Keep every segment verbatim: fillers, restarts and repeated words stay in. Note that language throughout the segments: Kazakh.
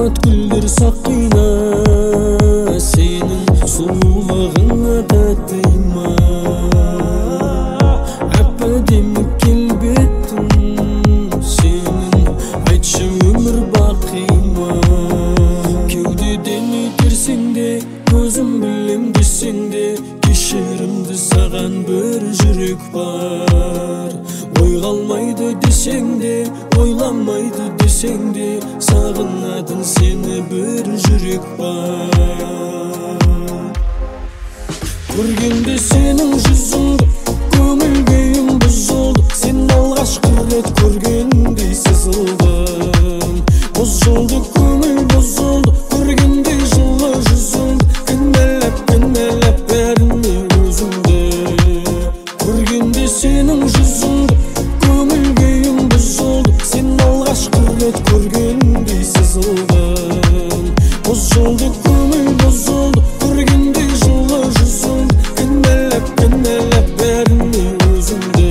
кымбат гүлдер сакыйна, сенин сулуулугуңа да тыйма. Әппәдемі келбеттің, сенин айтшы өмір бақыйма. Кеудеден өтерсең де, өзім білем десең де, кешірімді саған бір жүрек бар. Ой қалмайды десең де, ойламайды десең де, сағынатын сені бір жүрек бар. Көргенде сенің жүзіңді, көңіл күйім бұзылды. Сен алғашқы рет көргендей сызылдым. Бұзылды көңіл бұзылды, көргенде жылы жүзіңді. Кінәлап кінәлап бәріне өзіңді. Көргенде сенің жүзіңді, көңіл күйім бұзылды. Сен алғашқы рет көргендей сызылдым. Бұзылды көңіл бұзылды, көргенде жылы жүзіңді. Кінәлап кінәлап бәріне өзіңді.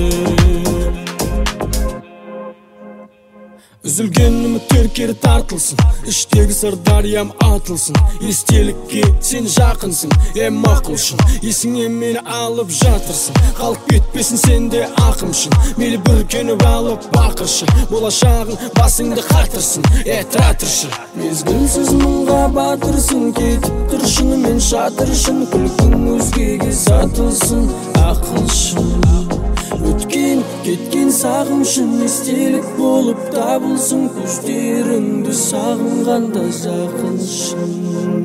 Үзілген үміттер кері тартылсын, іштегі сыр дариям атылсын. Естелікке сен жақынсың, эм мақұлшын, есіңе мені алып жатырсың. Қалып кетпесін сенде ақымшын, мейлі бүркеніп алып бақыршы. Болашағың басыңды қатырсын, е тратыршы. Мезгілсіз мұңға батырсың, кетіп тұр шынымен шатыршын. Күлкің өзгеге сатылсын, ақылшын. Өткен, кеткен сағымшын, естелік болып табылсын. Көздеріңді сағынғанда жақыншын.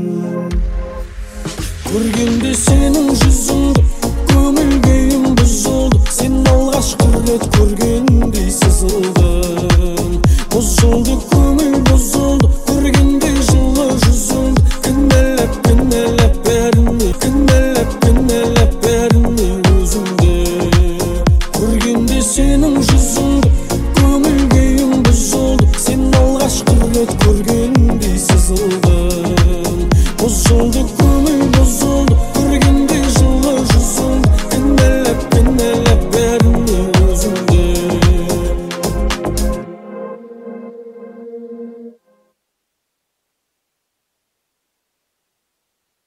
Көргенде сенің жүзіңді, көңіл күйім бұзылды. Сен алғашқы рет көргенде